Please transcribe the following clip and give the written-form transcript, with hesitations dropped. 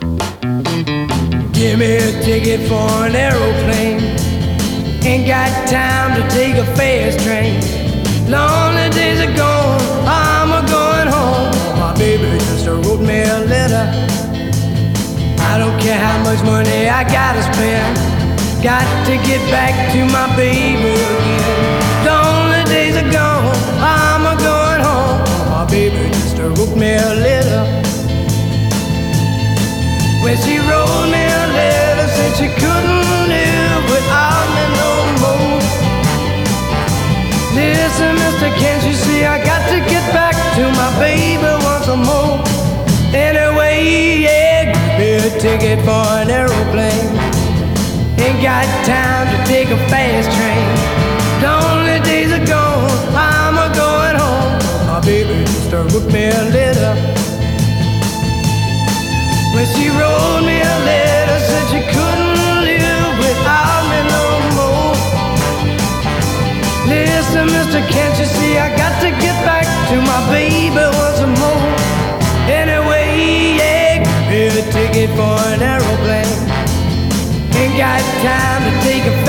Give me a ticket for an aeroplane. Ain't got time to take a fast train. Lonely days are gone, I'm a-going home. My baby just wrote me a letter. I don't care how much money I gotta spend. Got to get back to my baby again. Lonely days are gone, I'm a-going home. My baby just wrote me a letter. When she wrote me a letter, said she couldn't live without me no more. Listen, mister, can't you see I got to get back to my baby once more? Anyway, yeah, give me a ticket for an aeroplane. Ain't got time to take a fast train. Lonely days are gone, I'm a-going home. My baby just wrote me a letter. When she wrote me a letter, said she couldn't live without me no more. Listen, mister, can't you see I got to get back to my baby once more? Anyway, yeah, give me a ticket for an aeroplane. Ain't got time to take a